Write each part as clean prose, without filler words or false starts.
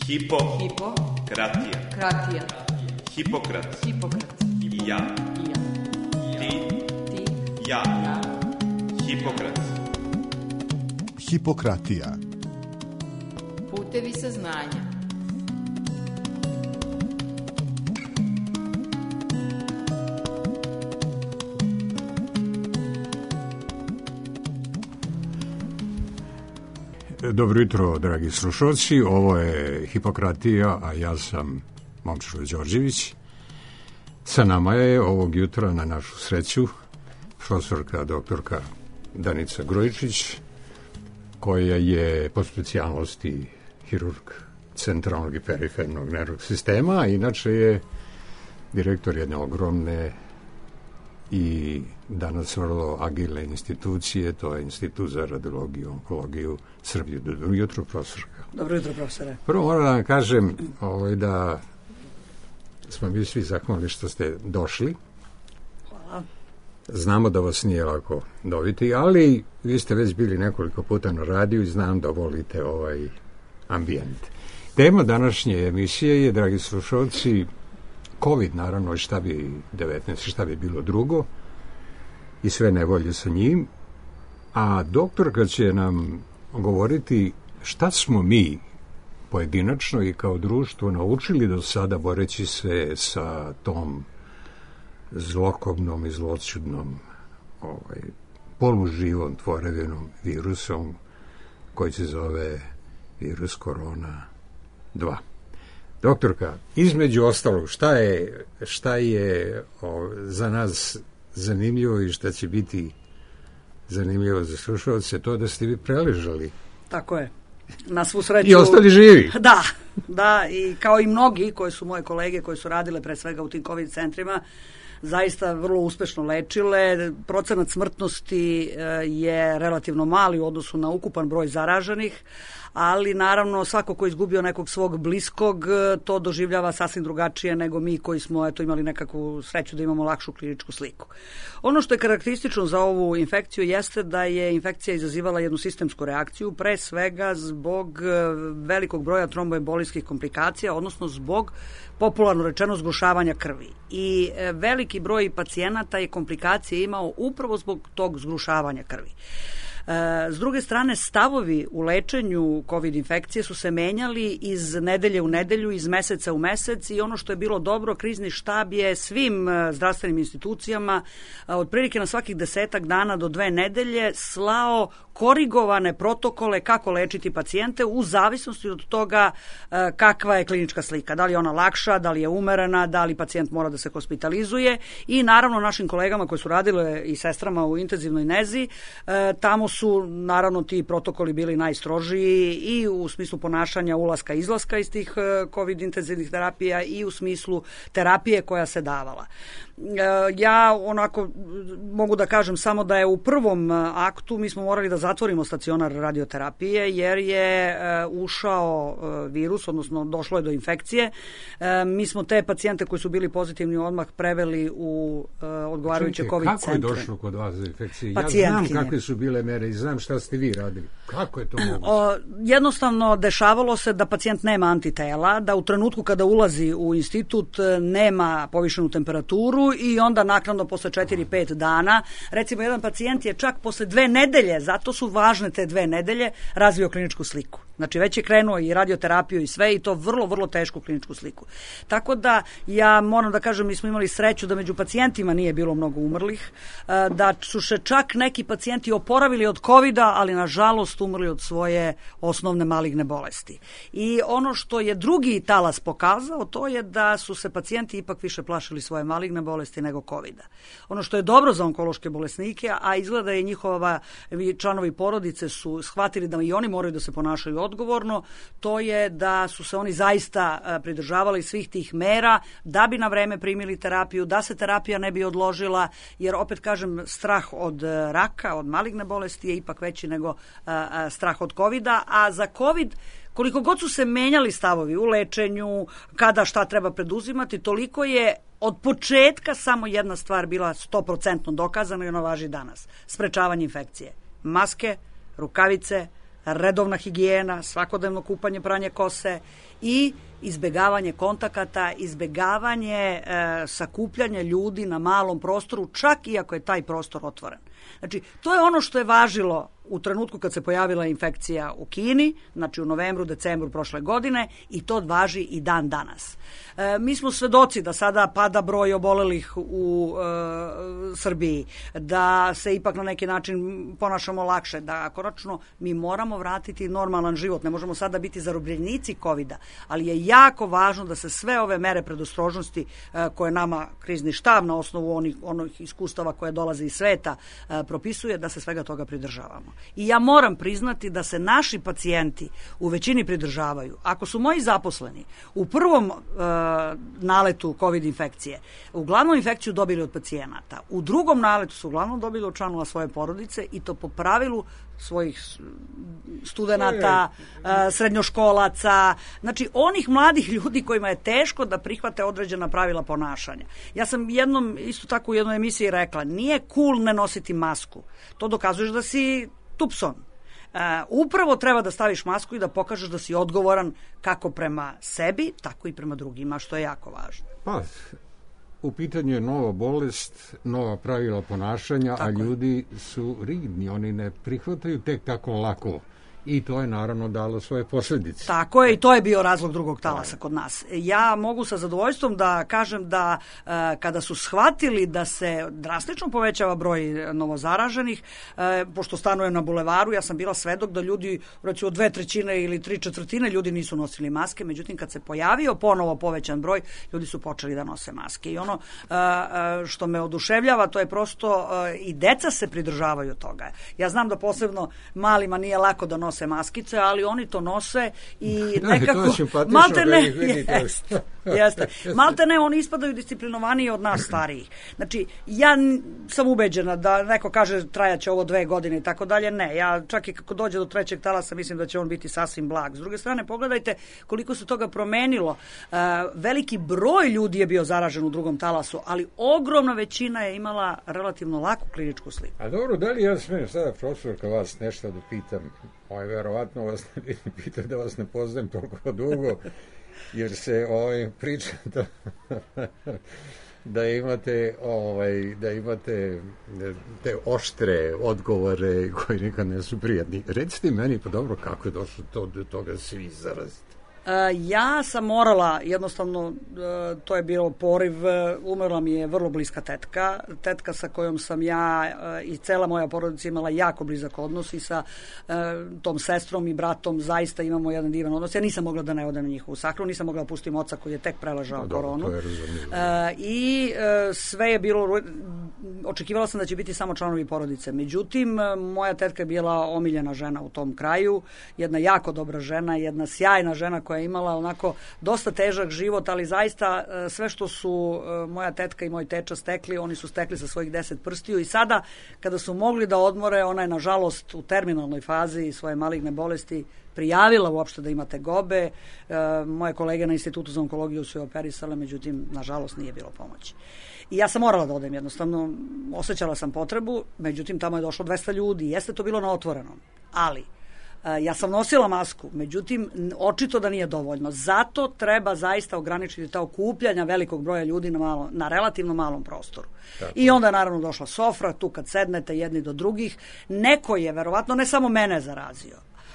Hipokratija. Hipokrat. Ja. Ti. Ja. Hipokrat. Hipokratija. Putevi saznanja. Dobro jutro, dragi slušalci. Ovo je Hipokratija, a ja sam Momčilo Đorđević. Sa nama je ovog jutra, na našu sreću, profesorka doktorka Danica Grujičić, koja je po specijalnosti hirurg centralnog i perifernog nervnog sistema, a inače je direktor jedne ogromne i danas vrlo agilne institucije, to je Institut za radiologiju i onkologiju Srbije. Dobro jutro, profesorka. Dobro jutro, profesore. Prvo moram da vam kažem da smo mi svi zahvalni što ste došli. Hvala. Znamo da vas nije lako dobiti, ali vi ste već bili nekoliko puta na radiju i znam da volite ovaj ambijent. Tema današnje emisije je, dragi slušalci, COVID, naravno, šta bi 19, šta bi bilo drugo i sve nevolje sa njim, a doktorka će nam govoriti šta smo mi pojedinačno i kao društvo naučili do sada boreći se sa tom zlokobnom i zloćudnom poluživom tvorevinom virusom koji se zove virus korona 2. Doktorka, između ostalog, šta je za nas zanimljivo i šta će biti zanimljivo za slušalce, to da ste vi preležali. Tako je. Na svu sreću. I ostali živi. Da, i kao i mnogi koji su moje kolege koji su radile pre svega u tim COVID centrima, zaista vrlo uspešno lečile. Procenat smrtnosti je relativno mali u odnosu na ukupan broj zaraženih, ali naravno svako ko je izgubio nekog svog bliskog to doživljava sasvim drugačije nego mi koji smo imali nekakvu sreću da imamo lakšu kliničku sliku. Ono što je karakteristično za ovu infekciju jeste da je infekcija izazivala jednu sistemsku reakciju, pre svega zbog velikog broja tromboembolijskih komplikacija, odnosno zbog, popularno rečeno, zgrušavanja krvi. I veliki broj pacijenata je komplikacije imao upravo zbog tog zgrušavanja krvi. S druge strane, stavovi u lečenju COVID infekcije su se menjali iz nedelje u nedelju, iz meseca u mesec i ono što je bilo dobro, krizni štab je svim zdravstvenim institucijama otprilike na svakih 10 dana do 2 nedelje slao korigovane protokole kako lečiti pacijente u zavisnosti od toga kakva je klinička slika. Da li je ona lakša, da li je umerena, da li pacijent mora da se hospitalizuje i naravno našim kolegama koji su radile i sestrama u intenzivnoj nezi, tamo su naravno ti protokoli bili najstrožiji i u smislu ponašanja ulaska i izlaska iz tih COVID intenzivnih terapija i u smislu terapije koja se davala. Ja onako mogu da kažem samo da je u prvom aktu mi smo morali da zatvorimo stacionar radioterapije jer je ušao virus, odnosno došlo je do infekcije. Mi smo te pacijente koji su bili pozitivni odmah preveli u odgovarajuće COVID centre. Kako je došlo kod vas do infekcije? Ja znam kakve su bile mere i znam šta ste vi radili. Kako je to moguće? Jednostavno dešavalo se da pacijent nema antitela, da u trenutku kada ulazi u institut nema povišenu temperaturu i onda naknadno posle 4-5 dana, recimo jedan pacijent je čak posle 2 nedelje, zato su važne te 2 nedelje, razvio kliničku sliku. Znači već je krenuo i radioterapiju i sve i to vrlo, vrlo tešku kliničku sliku. Tako da ja moram da kažem, mi smo imali sreću da među pacijentima nije bilo mnogo umrlih, da su se čak neki pacijenti oporavili od COVID-a, ali nažalost umrli od svoje osnovne maligne bolesti. I ono što je drugi talas pokazao, to je da su se pacijenti ipak više plašili svoje maligne bolesti nego COVID-a. Ono što je dobro za onkološke bolesnike, a izgleda je njihova članovi porodice su shvatili da i oni moraju da se ponašaju odgovorno, to je da su se oni zaista pridržavali svih tih mera da bi na vreme primili terapiju, da se terapija ne bi odložila, jer opet kažem, strah od raka, od maligne bolesti je ipak veći nego strah od COVID-a, a za COVID koliko god su se menjali stavovi u lečenju, kada šta treba preduzimati, toliko je od početka samo jedna stvar bila 100% dokazana i ona važi danas. Sprečavanje infekcije. Maske, rukavice, redovna higijena, svakodnevno kupanje, pranje kose i izbegavanje kontakata, izbegavanje sakupljanja ljudi na malom prostoru, čak i ako je taj prostor otvoren. Znači, to je ono što je važilo u trenutku kad se pojavila infekcija u Kini, znači u novembru, decembru prošle godine, i to važi i dan danas. Mi smo svedoci da sada pada broj obolelih u Srbiji, da se ipak na neki način ponašamo lakše, da konačno mi moramo vratiti normalan život. Ne možemo sada biti zarobljenici COVID-a, ali je jako važno da se sve ove mere predostrožnosti koje nama krizni štab na osnovu onih iskustava koje dolaze iz sveta propisuje, da se svega toga pridržavamo. I ja moram priznati da se naši pacijenti u većini pridržavaju. Ako su moji zaposleni u prvom naletu COVID infekcije uglavnom infekciju dobili od pacijenata, u drugom naletu su uglavnom dobili od članova svoje porodice i to po pravilu svojih studenata, srednjoškolaca, znači onih mladih ljudi kojima je teško da prihvate određena pravila ponašanja. Ja sam isto tako u jednoj emisiji rekla, nije cool ne nositi masku. To dokazuješ da si tupson. Upravo treba da staviš masku i da pokažeš da si odgovoran kako prema sebi, tako i prema drugima, što je jako važno. Pa, u pitanju je nova bolest, nova pravila ponašanja, tako, a ljudi su rigidni, oni ne prihvataju tek tako lako. I to je naravno dalo svoje posljedice. Tako je, i to je bio razlog drugog talasa kod nas. Ja mogu sa zadovoljstvom da kažem da kada su shvatili da se drastično povećava broj novozaraženih, pošto stanujem na bulevaru, ja sam bila svedok da ljudi, recimo 2/3 ili 3/4 ljudi nisu nosili maske, međutim kad se pojavio ponovo povećan broj, ljudi su počeli da nose maske. I ono što me oduševljava, to je prosto i deca se pridržavaju toga. Ja znam da posebno malima nije lako da nose maskice, ali oni to nose i nekako jeste. Malte ne, oni ispadaju disciplinovaniji od nas starijih. Znači, ja sam ubeđena da neko kaže trajaće ovo 2 godine i tako dalje, ne, ja čak i kako dođe do 3. talasa mislim da će on biti sasvim blag. S druge strane, pogledajte koliko se toga promenilo. Veliki broj ljudi je bio zaražen u 2. talasu, ali ogromna većina je imala relativno laku kliničku sliku. A dobro, da li ja smijem sada, profesorka, vas nešto da pitam? Verovatno vas ne pitam da vas ne poznajem toliko dugo, jer se priča da imate te oštre odgovore koji nikad ne su prijatni. Recite meni, pa dobro, kako je došlo do toga svi zaraziti? Ja sam morala, jednostavno, to je bilo poriv, umrla mi je vrlo bliska tetka sa kojom sam ja i cela moja porodica imala jako blizak odnos i sa tom sestrom i bratom zaista imamo jedan divan odnos. Ja nisam mogla da ne odem na njihovu sahranu, nisam mogla da pustim oca koji je tek preležao koronu. I sve je bilo, očekivala sam da će biti samo članovi porodice. Međutim, moja tetka je bila omiljena žena u tom kraju, jedna jako dobra žena, jedna sjajna žena koja je imala onako dosta težak život, ali zaista sve što su moja tetka i moj teča stekli, oni su stekli sa svojih 10 prstiju i sada kada su mogli da odmore, ona je nažalost u terminalnoj fazi svoje maligne bolesti prijavila uopšte da ima tegobe. Moje kolege na Institutu za onkologiju su je operisale, međutim, nažalost nije bilo pomoći. I ja sam morala da odem, jednostavno, osjećala sam potrebu, međutim, tamo je došlo 200 ljudi, jeste to bilo na otvorenom, ali ja sam nosila masku, međutim, očito da nije dovoljno. Zato treba zaista ograničiti ta okupljanja velikog broja ljudi na relativno malom prostoru. Tako. I onda je naravno došla sofra, tu kad sednete jedni do drugih, neko je, verovatno, ne samo mene zarazio.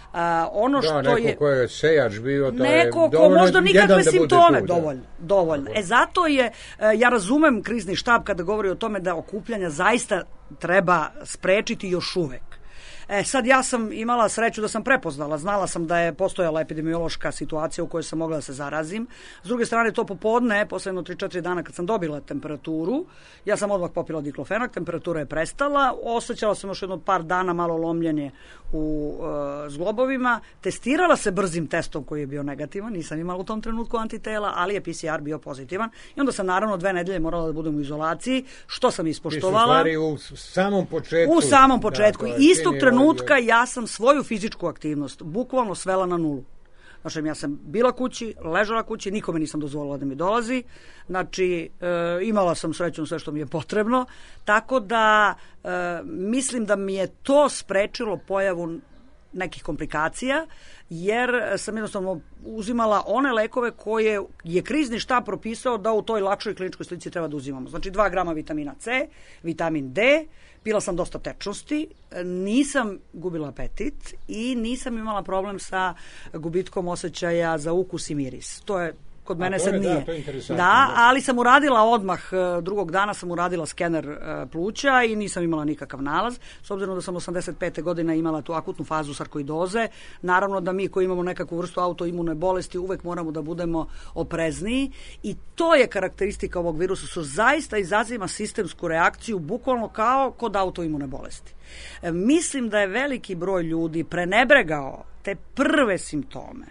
Neko ko je sejač bio, to je neko ko možda nikakve simptome, dovoljno. Zato je, ja razumem krizni štab kada govori o tome da okupljanja zaista treba sprečiti još uvek. Sad ja sam imala sreću da sam prepoznala, znala sam da je postojala epidemiološka situacija u kojoj sam mogla da se zarazim. S druge strane, to popodne, posledno 3-4 dana kad sam dobila temperaturu, ja sam odmah popila diklofenak, temperatura je prestala, osjećala sam još jedno par dana malo lomljenje u zglobovima, testirala se brzim testom koji je bio negativan, nisam imala u tom trenutku antitela, ali je PCR bio pozitivan i onda sam naravno 2 nedelje morala da budem u izolaciji, što sam ispoštovala. U samom početku. U samom početku. Istog trenutka ja sam svoju fizičku aktivnost bukvalno svela na nulu. Znači, ja sam bila kući, ležala kući, nikome nisam dozvolila da mi dolazi. Znači, imala sam srećom sve što mi je potrebno. Tako da, mislim da mi je to sprečilo pojavu nekih komplikacija, jer sam jednostavno uzimala one lekove koje je krizni štab propisao da u toj lakšoj kliničkoj slici treba da uzimamo. Znači 2 grama vitamina C, vitamin D, pila sam dosta tečnosti, nisam gubila apetit i nisam imala problem sa gubitkom osjećaja za ukus i miris. To je kod mene sad nije. Da, ali sam uradila odmah, drugog dana sam uradila skener pluća i nisam imala nikakav nalaz. S obzirom da sam 85. godina imala tu akutnu fazu sarkoidoze, naravno da mi koji imamo nekakvu vrstu autoimune bolesti uvek moramo da budemo oprezniji i to je karakteristika ovog virusa, su zaista izaziva sistemsku reakciju bukvalno kao kod autoimune bolesti. Mislim da je veliki broj ljudi prenebregao te prve simptome.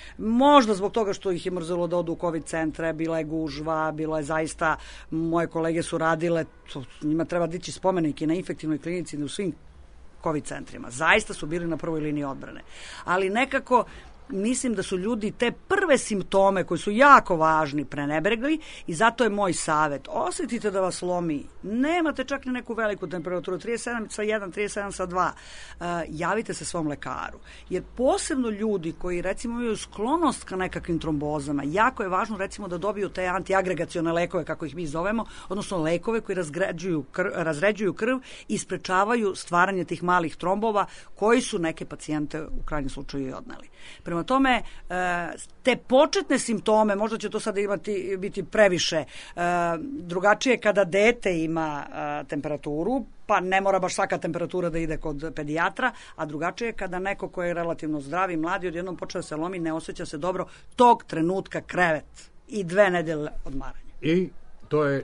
Možda zbog toga što ih je mrzelo da odu u COVID centre, bila je gužva, bilo je zaista, moje kolege su radile, njima treba dići spomenik i na infektivnoj klinici i u svim COVID centrima. Zaista su bili na prvoj liniji odbrane. Ali nekako mislim da su ljudi te prve simptome koji su jako važni prenebregli i zato je moj savet. Osjetite da vas lomi, nemate čak ni neku veliku temperaturu, 37 sa 1, 37 sa 2, javite se svom lekaru. Jer posebno ljudi koji recimo imaju sklonost ka nekakvim trombozama, jako je važno recimo da dobiju te antiagregacione lekove, kako ih mi zovemo, odnosno lekove koji razređuju krv i sprečavaju stvaranje tih malih trombova koji su neke pacijente u krajnjem slučaju i odneli. Prema tome, te početne simptome, možda će to sad biti previše, drugačije kada dete ima temperaturu, pa ne mora baš svaka temperatura da ide kod pedijatra, a drugačije kada neko ko je relativno zdrav i mladi odjednom počne da se lomi, ne osjeća se dobro, tog trenutka krevet i 2 nedelje odmaranja. I to je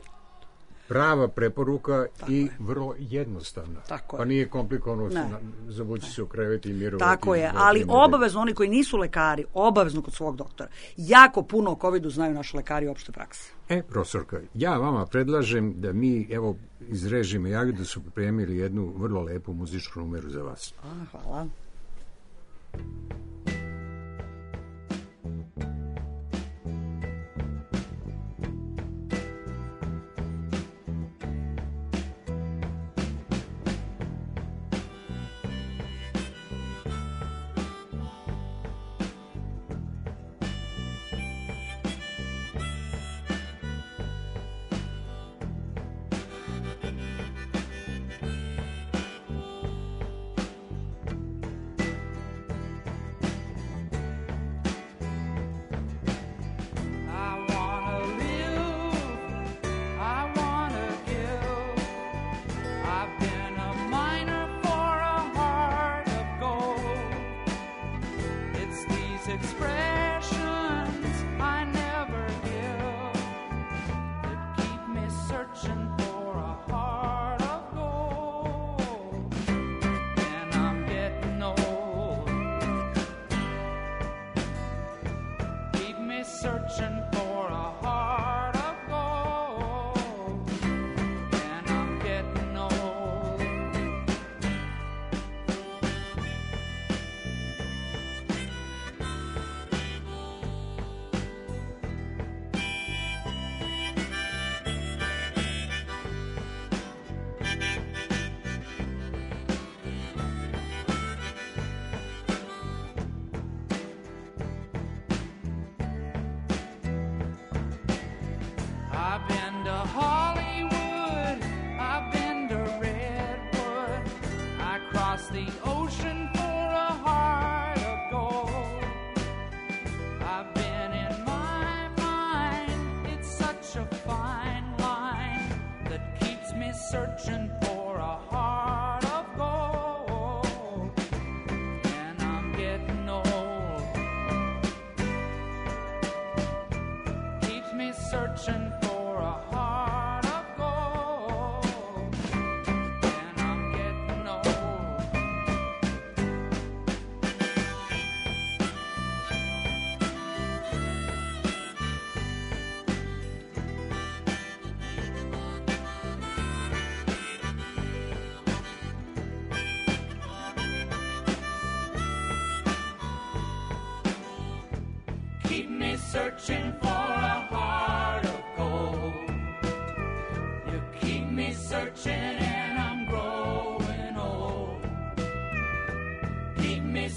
prava preporuka i vrlo jednostavna. Pa nije komplikovano zavući se u krevet i mirovati. Tako je, ali obavezno oni koji nisu lekari, obavezno kod svog doktora. Jako puno o COVID-u znaju naši lekari opšte prakse. Profesorka, ja vama predlažem da mi, evo, iz režima Jagoda su pripremili jednu vrlo lepu muzičku numeru za vas. Hvala. Searching for a heart of gold. You keep me searching and I'm growing old. Keep me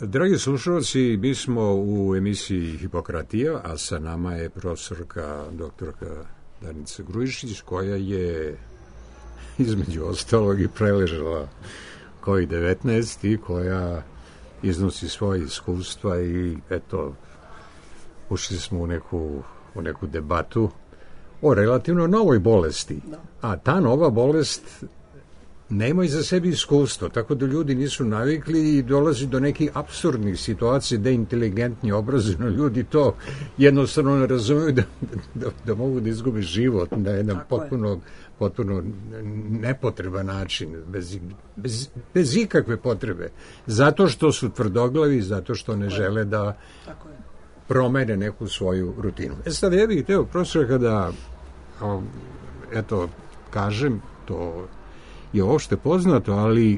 Dragi slušalci, mi smo u emisiji Hipokratija, a sa nama je profesorka doktorka Danica Grujišić, koja je između ostalog i preležala COVID-19 i koja iznosi svoje iskustva i eto, ušli smo u neku debatu o relativno novoj bolesti. A ta nova bolest nema iza sebi iskustvo, tako da ljudi nisu navikli i dolazi do nekih apsurdnih situacija da inteligentni, obrazovni ljudi to jednostavno ne razumeju da mogu da izgube život na jedan potpuno nepotreban način, bez ikakve potrebe. Zato što su tvrdoglavi, zato što ne žele da promene neku svoju rutinu. Sad ja bih hteo, profesor, kada eto, kažem, to je uopšte poznato, ali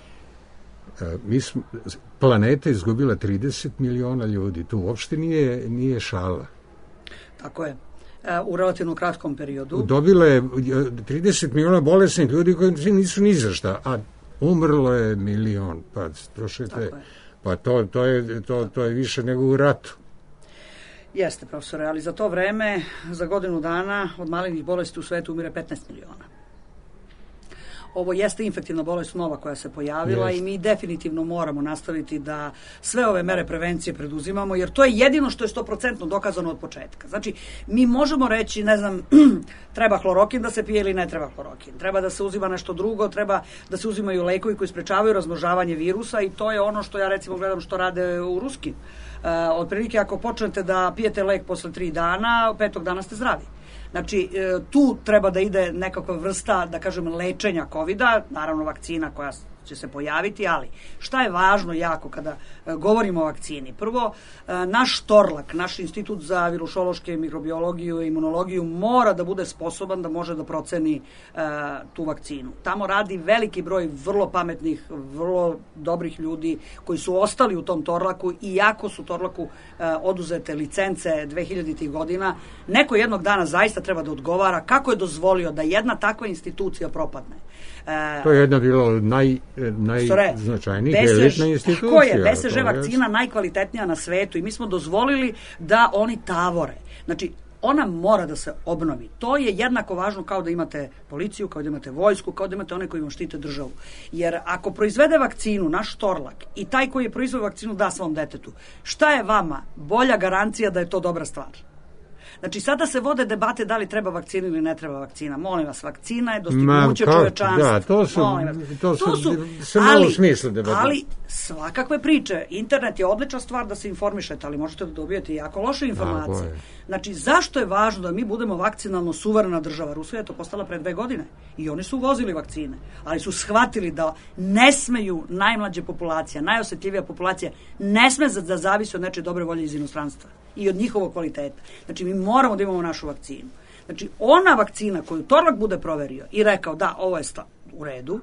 planeta izgubila 30 miliona ljudi. To uopšte nije šala. Tako je. U relativno kratkom periodu. Dobila je 30 miliona bolesnih ljudi koji nisu ni za šta, a umrlo je milion. Pa, slušajte, pa to je više nego u ratu. Jeste, profesore, ali za to vreme, za godinu dana, od malignih bolesti u svetu umire 15 miliona. Ovo jeste infektivna bolest nova koja se pojavila i mi definitivno moramo nastaviti da sve ove mere prevencije preduzimamo, jer to je jedino što je 100% dokazano od početka. Znači, mi možemo reći, ne znam, treba hlorokin da se pije ili ne treba hlorokin, treba da se uzima nešto drugo, treba da se uzimaju lekovi koji sprečavaju razmnožavanje virusa i to je ono što ja recimo gledam što rade u Ruskim. Otprilike, ako počnete da pijete lek posle 3 dana, 5. dana ste zdravi. Znači, tu treba da ide nekakva vrsta, da kažem, lečenja COVID-a, naravno vakcina koja će se pojaviti, ali šta je važno jako kada govorimo o vakcini? Prvo, naš Torlak, naš institut za virušološke, mikrobiologiju i imunologiju mora da bude sposoban da može da proceni tu vakcinu. Tamo radi veliki broj vrlo pametnih, vrlo dobrih ljudi koji su ostali u tom Torlaku, iako su Torlaku oduzete licence 2000. godina, neko jednog dana zaista treba da odgovara kako je dozvolio da jedna takva institucija propadne. To je jedna bilo najznačajnijih elitna institucija. Tako je, BCG vakcina najkvalitetnija na svetu i mi smo dozvolili da oni tavore. Znači, ona mora da se obnovi. To je jednako važno kao da imate policiju, kao da imate vojsku, kao da imate one koji vam štite državu. Jer ako proizvede vakcinu naš Torlak i taj koji je proizveo vakcinu da svom detetu, šta je vama bolja garancija da je to dobra stvar? Znači, sada se vode debate da li treba vakcina ili ne treba vakcina. Molim vas, vakcina je dostignuće čovečanstva. Da, to su sve malo smisla debate. Ali svakakve priče. Internet je odlična stvar da se informišete, ali možete da dobijete jako loše informacije. Znači, zašto je važno da mi budemo vakcinalno suverena država? Rusija je to postala pre 2 godine i oni su uvozili vakcine, ali su shvatili da ne smeju najmlađe populacija, najosetljivija populacija, ne sme da zavisi od nečije dobre volje iz inostranstva i od njihovog kvaliteta. Znači, mi moramo da imamo našu vakcinu. Znači, ona vakcina koju Torlak bude proverio i rekao da, ovo je u redu,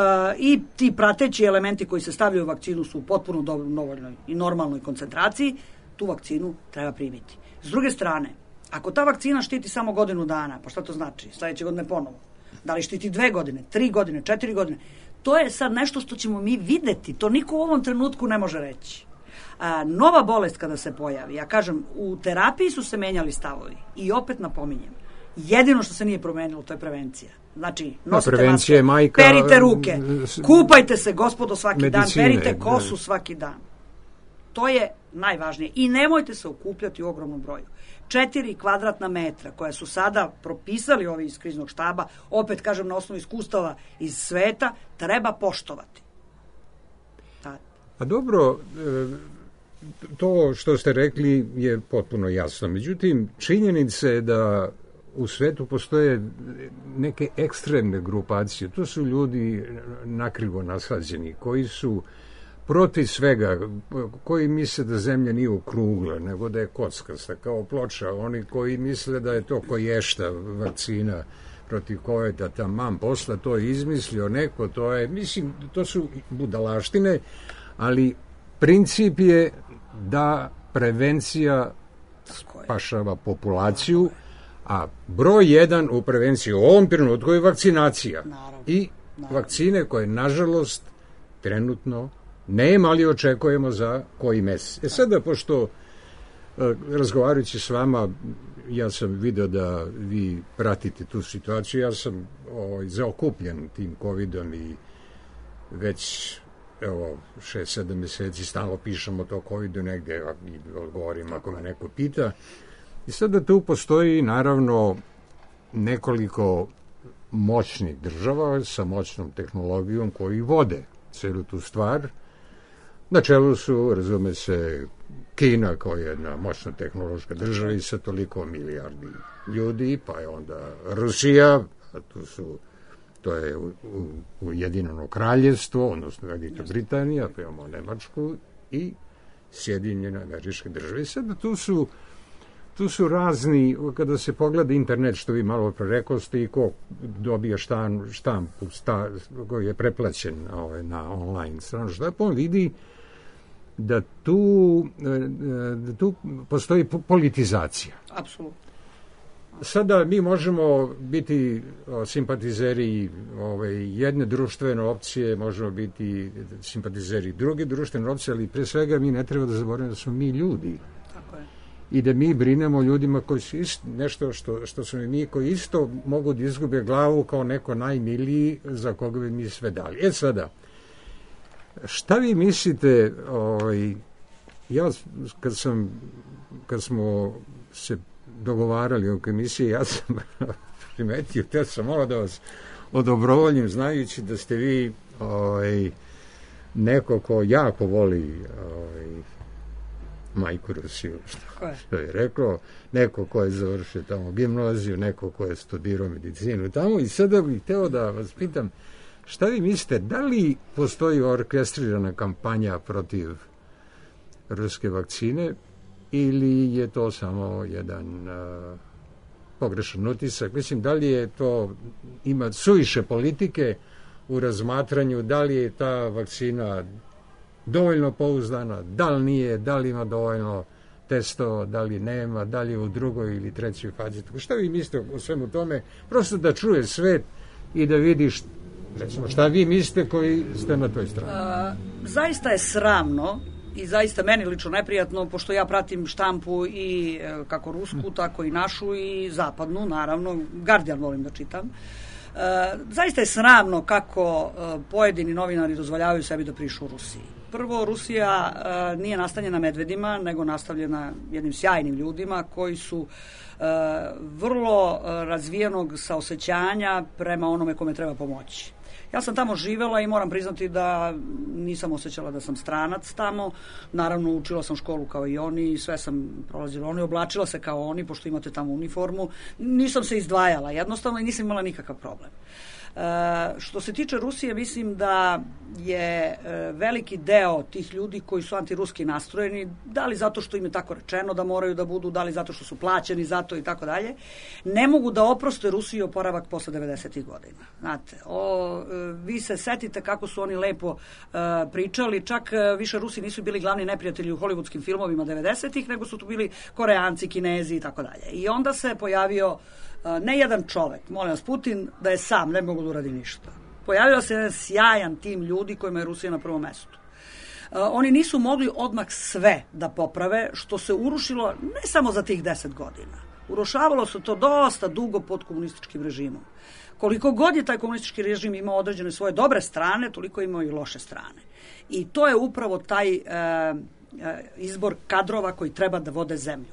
i ti prateći elementi koji se stavljaju u vakcinu su u potpuno dovoljnoj i normalnoj koncentraciji, tu vakcinu treba primiti. S druge strane, ako ta vakcina štiti samo godinu dana, pa šta to znači? Sledeće godine ponovo. Da li štiti 2 godine, 3 godine, 4 godine? To je sad nešto što ćemo mi videti. To niko u ovom trenutku ne može reći. Nova bolest kada se pojavi, ja kažem, u terapiji su se menjali stavovi i opet napominjem, jedino što se nije promenilo to je prevencija. Znači, nosite maske, perite ruke, kupajte se, gospodo, svaki dan, perite kosu svaki dan. To je najvažnije. I nemojte se okupljati u ogromnom broju. 4 kvadratna metra koja su sada propisali ovi iz kriznog štaba, opet kažem na osnovu iskustava iz sveta, treba poštovati. A dobro, to što ste rekli je potpuno jasno. Međutim, činjenica je da u svetu postoje neke ekstremne grupacije. To su ljudi nakrivo nasađeni, koji su protiv svega, koji misle da zemlja nije okrugla, nego da je kockasta, kao ploča. Oni koji misle da je to koješta vakcina protiv koje da taman posla to je izmislio neko, to je, mislim, to su budalaštine, ali princip je da prevencija spašava populaciju, a broj 1 u prevenciji u ovom trenutku je vakcinacija. I vakcine koje, nažalost, trenutno nema, ali očekujemo za koji mesec. Sada, pošto razgovarajući s vama, ja sam video da vi pratite tu situaciju, ja sam zaokupljen tim covidom i već 6-7 meseci stalno pišemo to covidu negde i odgovorim ako me neko pita. I sada tu postoji naravno nekoliko moćnih država sa moćnom tehnologijom koji vode celu tu stvar. Na čelu su, razume se, Kina koja je jedna moćna tehnološka država i sa toliko milijardi ljudi, pa je onda Rusija, to je Ujedinjeno kraljevstvo, odnosno Velika Britanija, pa imamo Nemačku i Sjedinjene Američke Države. I sada tu su razni, kada se pogleda internet, što vi malo prerekoste, i ko dobija štampu koji je preplaćen na online stranu štampu, on vidi da tu postoji politizacija. Apsolutno. Sada mi možemo biti simpatizeri jedne društvene opcije, možemo biti simpatizeri druge društvene opcije, ali pre svega mi ne treba da zaboravimo da smo mi ljudi. Tako je. I da mi brinemo ljudima koji su nešto što smo mi, koji isto mogu da izgube glavu kao neko najmiliji za koga bi mi sve dali. Sada, šta vi mislite, ja kad smo se dogovarali o komisiji, ja sam primetio, te sam malo da vas odobrovoljim, znajući da ste vi neko ko jako voli majku Rusiju, što je rekao, neko ko je završio tamo gimnaziju, neko ko je studirao medicinu tamo, i sada bih hteo da vas pitam, šta vi mislite, da li postoji orkestrirana kampanja protiv ruske vakcine ili je to samo jedan pogrešan utisak? Mislim, da li je to, ima suviše politike u razmatranju, da li je ta vakcina dovoljno pouzdana, da li nije, da li ima dovoljno testova, da li nema, da li je u drugoj ili trećoj fazi. Šta vi mislite o svemu tome? Prosto da čuje svet i da vidiš, recimo, šta vi mislite koji ste na toj strani? Zaista je sramno i zaista meni lično neprijatno, pošto ja pratim štampu i kako rusku, tako i našu i zapadnu, naravno, Guardian volim da čitam. Zaista je sramno kako pojedini novinari dozvoljavaju sebi da prišu Rusiji. Prvo, Rusija nije nastavljena medvedima, nego nastavljena jednim sjajnim ljudima koji su vrlo razvijenog saosećanja prema onome kome treba pomoći. Ja sam tamo živela i moram priznati da nisam osjećala da sam stranac tamo. Naravno, učila sam školu kao i oni, sve sam prolazila oni, oblačila se kao oni, pošto imate tamo uniformu. Nisam se izdvajala jednostavno i nisam imala nikakav problem. Što se tiče Rusije, mislim da je veliki deo tih ljudi koji su antiruski nastrojeni, da li zato što im je tako rečeno da moraju da budu, da li zato što su plaćeni za to i tako dalje, ne mogu da oproste Rusiji oporavak posle 90. godina. Znate, vi se setite kako su oni lepo pričali, čak više Rusi nisu bili glavni neprijatelji u hollywoodskim filmovima 90-ih, nego su tu bili Koreanci, Kinezi i tako dalje. I onda se pojavio ne jedan čovek, molim vas, Putin da je sam, ne mogu da uradi ništa. Pojavio se jedan sjajan tim ljudi kojima je Rusija na prvom mestu. Oni nisu mogli odmah sve da poprave, što se urušilo ne samo za tih 10 godina. Urušavalo se to dosta dugo pod komunističkim režimom. Koliko god je taj komunistički režim imao određene svoje dobre strane, toliko imao i loše strane. I to je upravo taj izbor kadrova koji treba da vode zemlju.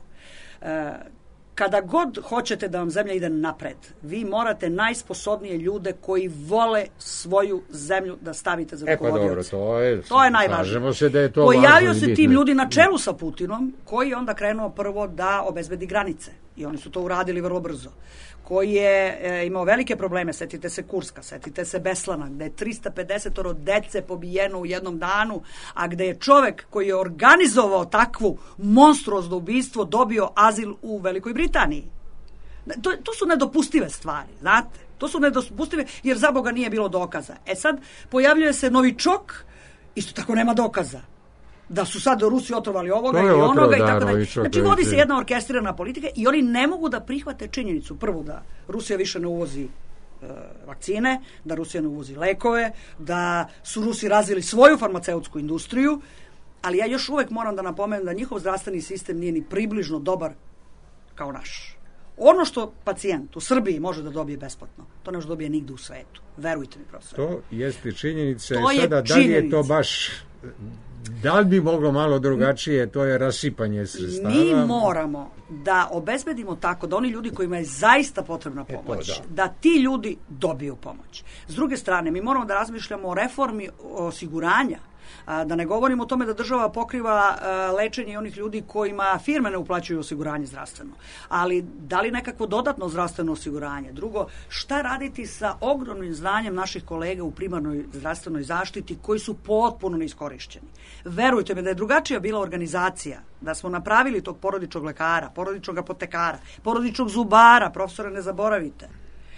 Kada god hoćete da vam zemlja ide napred, vi morate najsposobnije ljude koji vole svoju zemlju da stavite za rukovodioce. To je najvažnije. Se da je to pojavio se tim ljudi na čelu sa Putinom, koji je onda krenuo prvo da obezbedi granice. I oni su to uradili vrlo brzo. Koji je imao velike probleme, setite se Kurska, setite se Beslana, gde je 350 dece pobijeno u jednom danu, a gde je čovek koji je organizovao takvu monstruozno ubistvo dobio azil u Velikoj Britaniji. To su nedopustive stvari, znate. To su nedopustive jer za Boga nije bilo dokaza. Sad pojavljuje se Novičok, isto tako nema dokaza. Da su sad Rusi otrovali ovoga i onoga i tako dalje. Znači, vodi se jedna orkestrirana politika i oni ne mogu da prihvate činjenicu, prvo, da Rusija više ne uvozi vakcine, da Rusija ne uvozi lekove, da su Rusi razvili svoju farmaceutsku industriju, ali ja još uvek moram da napomenem da njihov zdravstveni sistem nije ni približno dobar kao naš. Ono što pacijent u Srbiji može da dobije besplatno, to ne može da dobije nigde u svetu. Verujte mi, profesor. To jeste činjenica. To je sada, da li je to baš... Da li bi moglo malo drugačije, to je rasipanje sredstava. Mi moramo da obezbedimo tako da oni ljudi kojima je zaista potrebna pomoć, da ti ljudi dobiju pomoć. S druge strane, mi moramo da razmišljamo o reformi osiguranja, da ne govorimo o tome da država pokriva lečenje onih ljudi kojima firme ne uplaćuju osiguranje zdravstveno. Ali da li nekakvo dodatno zdravstveno osiguranje? Drugo, šta raditi sa ogromnim znanjem naših kolega u primarnoj zdravstvenoj zaštiti koji su potpuno neiskorišćeni? Verujte me da je drugačija bila organizacija, da smo napravili tog porodičnog lekara, porodičnog apotekara, porodičnog zubara, profesore, ne zaboravite,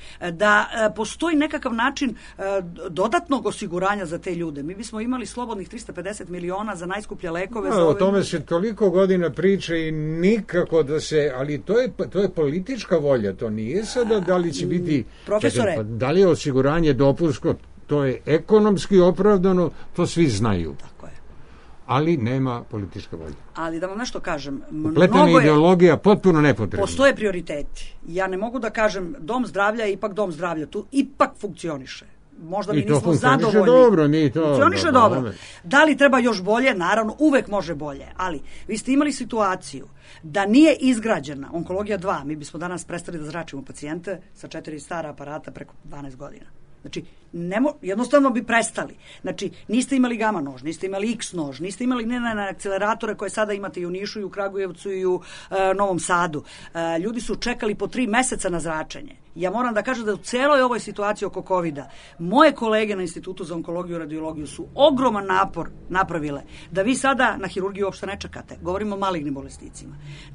da postoji nekakav način dodatnog osiguranja za te ljude. Mi bismo imali slobodnih 350 miliona za najskuplje lekove. O tome se toliko godina priča i nikako da se, ali to je politička volja, to nije sada da li će biti, profesore, da li je osiguranje dopunsko, to je ekonomski opravdano, to svi znaju. Tako je. Ali nema politička volja. Ali da vam nešto kažem, upletena ideologija potpuno nepotrebna. Postoje prioriteti. Ja ne mogu da kažem dom zdravlja je ipak dom zdravlja. Tu ipak funkcioniše. Možda mi nismo zadovoljni. Dobro, funkcioniše dobro. Da li treba još bolje? Naravno, uvek može bolje. Ali vi ste imali situaciju da nije izgrađena onkologija 2, mi bismo danas prestali da zračimo pacijente sa 4 stara aparata preko 12 godina. Znači, jednostavno bi prestali. Znači, niste imali gama nož, niste imali X nož, niste imali ne akceleratore koje sada imate i u Nišu, i u Kragujevcu, i u Novom Sadu. Ljudi su čekali po 3 meseca na zračenje. Ja moram da kažem da u celoj ovoj situaciji oko COVID-a moje kolege na Institutu za onkologiju i radiologiju su ogroman napor napravile da vi sada na hirurgiju uopšte ne čekate. Govorimo o malignim bolesnicima.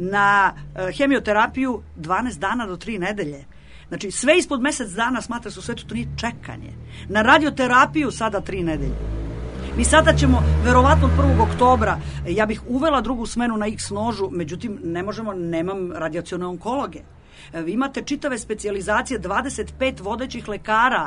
Na hemioterapiju 12 dana do 3 nedelje. Znači, sve ispod mesec dana smatra se u svetu, to nije čekanje. Na radioterapiju sada 3 nedelje. Mi sada ćemo, verovatno od 1. oktobra, ja bih uvela drugu smenu na X nožu, međutim, nemam radijacione onkologe. Vi imate čitave specijalizacije, 25 vodećih lekara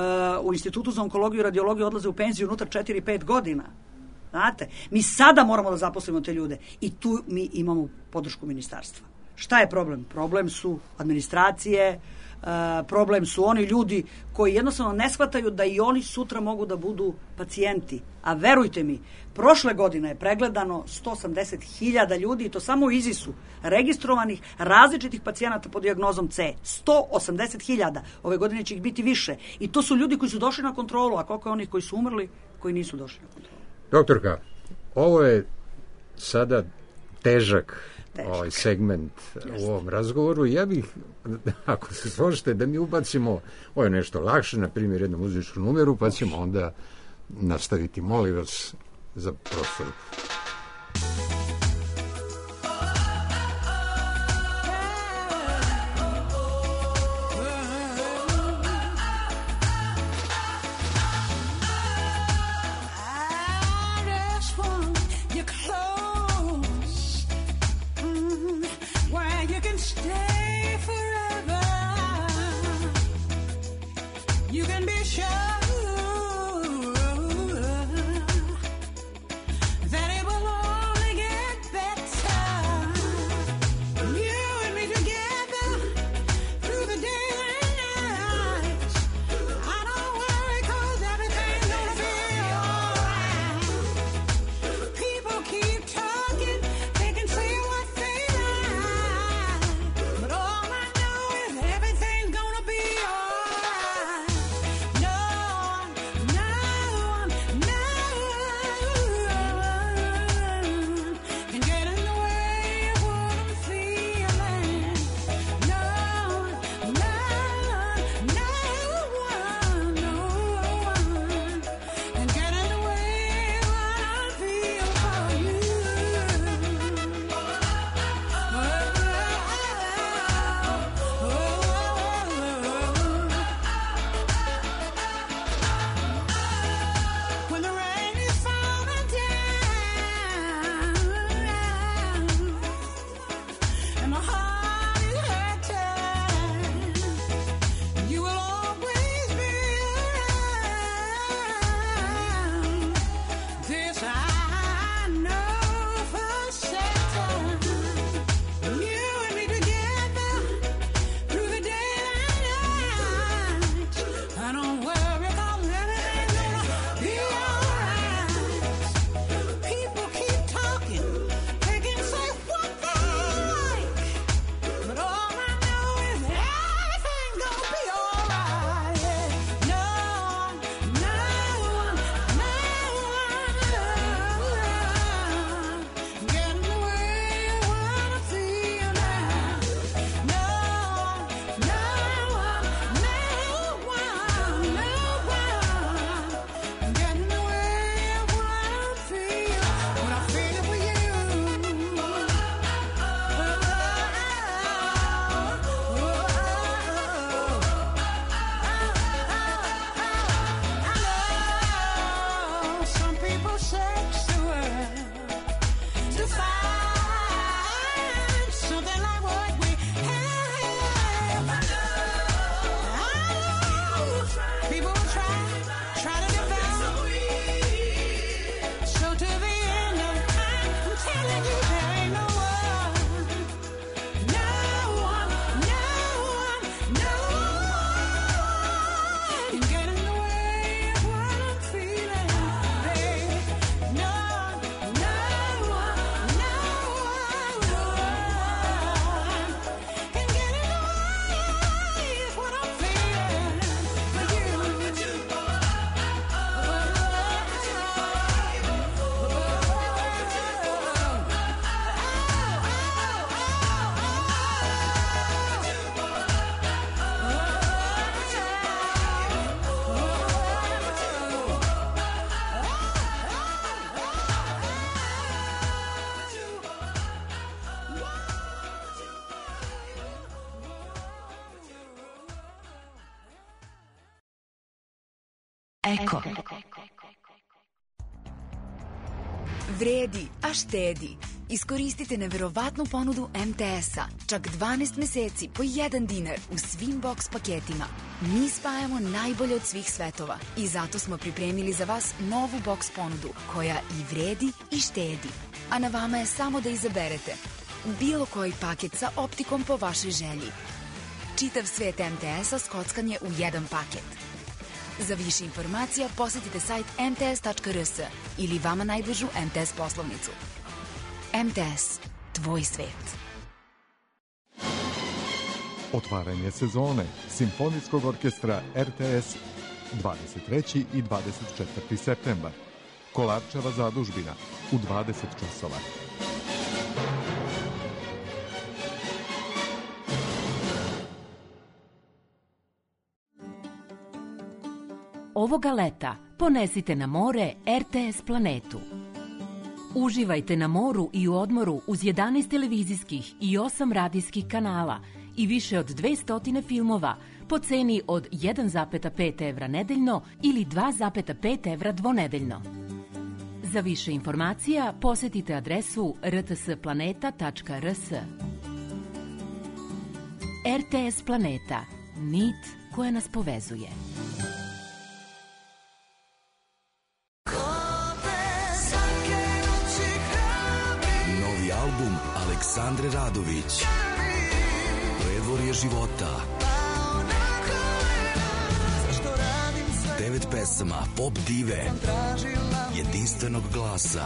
u Institutu za onkologiju i radiologiju odlaze u penziju unutar 4-5 godina. Znate, mi sada moramo da zaposlimo te ljude i tu mi imamo podršku ministarstva. Šta je problem? Problem su administracije, problem su oni ljudi koji jednostavno ne shvataju da i oni sutra mogu da budu pacijenti. A verujte mi, prošle godine je pregledano 180.000 ljudi i to samo u IZIS-u registrovanih različitih pacijenata pod dijagnozom C. 180.000. Ove godine će ih biti više. I to su ljudi koji su došli na kontrolu, a koliko je onih koji su umrli, koji nisu došli na kontrolu. Doktorka, ovo je sada težak segment u ovom razgovoru. Ja bih, ako se složite, da mi ubacimo, ovo je nešto lakše, na primjer jednu muzičku numeru, pa ćemo onda nastaviti. Molim vas za prostor. No Eko. Vredi, a štedi. Iskoristite neverovatnu ponudu MTS-a. Čak 12 meseci po 1 dinar u svim boks paketima. Mi spajamo najbolje od svih svetova i zato smo pripremili za vas novu boks ponudu koja i vredi i štedi. A na vama je samo da izaberete bilo koji paket sa optikom po vašoj želji. Čitav svet MTS-a skockanje u jedan paket. Za više informacija posetite sajt mts.rs ili vama najbližu MTS poslovnicu. MTS, tvoj svet. Otvaranje sezone Simfonijskog orkestra RTS 23. i 24. septembar. Kolarčeva zadužbina u 20 časova. Ovoga leta ponesite na more RTS planetu. Uživajte na moru i u odmoru uz 11 televizijskih i 8 radijskih kanala i više od 200 filmova po ceni od 1,5 evra nedeljno ili 2,5 evra dvonedeljno. Za više informacija posetite adresu rtsplaneta.rs. RTS Planeta. Nit koja nas povezuje. Novi album Aleksandre Radović. Predvorje života. 9 pesama pop dive jedinstvenog glasa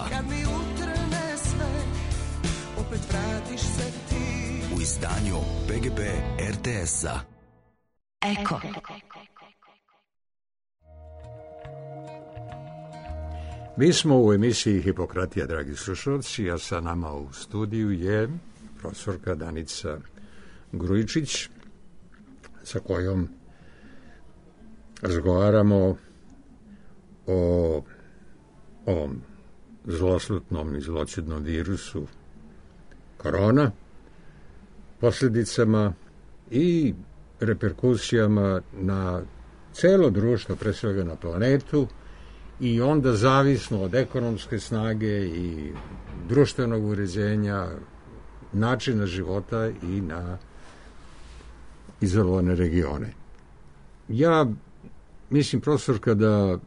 u izdanju PGP RTS-a. Eko. Mi smo u emisiji Hipokratija, dragi slušalci, a sa nama u studiju je profesorka Danica Grujičić, sa kojom razgovaramo o ovom zloslutnom i zloćudnom virusu korona, posljedicama i reperkusijama na celo društvo, pre svega na planetu, i onda zavisno od ekonomske snage i društvenog uređenja, načina života i na izolovane regione. Ja mislim, profesorka, da